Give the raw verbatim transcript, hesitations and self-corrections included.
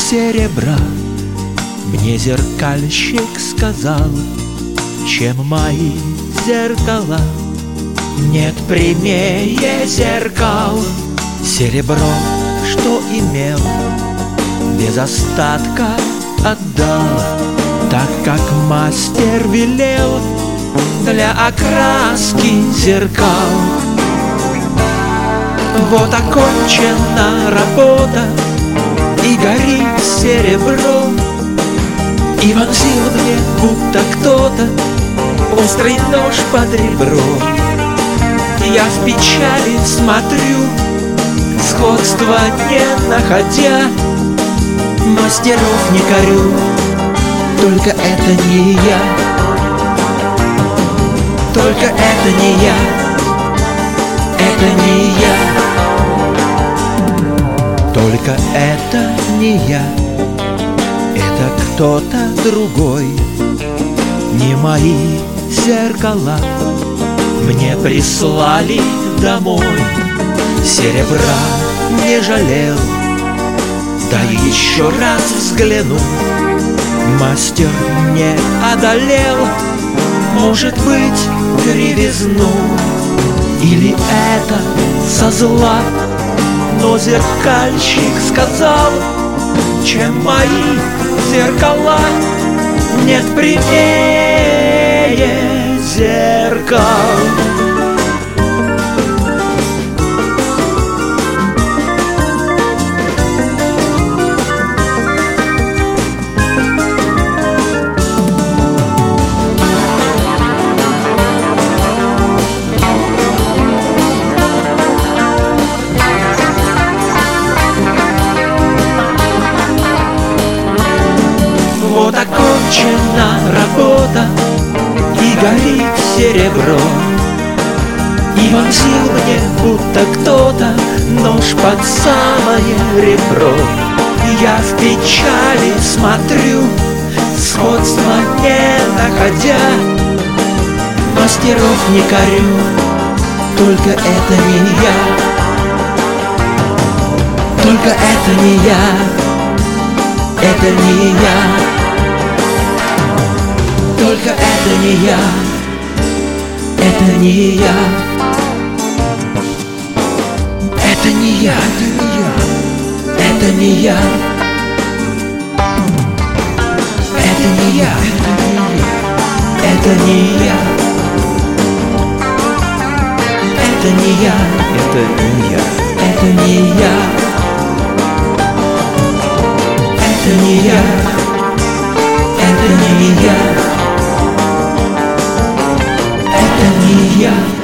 серебра. Мне зеркальщик сказал, чем мои зеркала. Нет прямее зеркал. Серебро, что имел, без остатка отдал, так как мастер велел для окраски зеркал. Вот окончена работа, и горит серебро, и вонзил мне, будто кто-то, острый нож под ребро. Я в печали смотрю, сходства не находя, мастеров не корю, только это не я. Только это не я, это не я. Только это не я, это кто-то другой. Не мои зеркала мне прислали домой. Серебра не жалел, дай еще раз взгляну. Мастер не одолел, может быть, кривизну. Или это со зла, но зеркальщик сказал, чем мои зеркала. Нет прямее зеркал. Вот окончена работа, и горит серебро, и вонзил мне, будто кто-то, нож под самое ребро. Я в печали смотрю, сходства не находя, мастеров не корю, только это не я. Только это не я, это не я. Только это не я, это не я. Это не я, это не я. Это не я, это не я. Это не я, это не я. Это не я, это не я. Это не я. Это не я.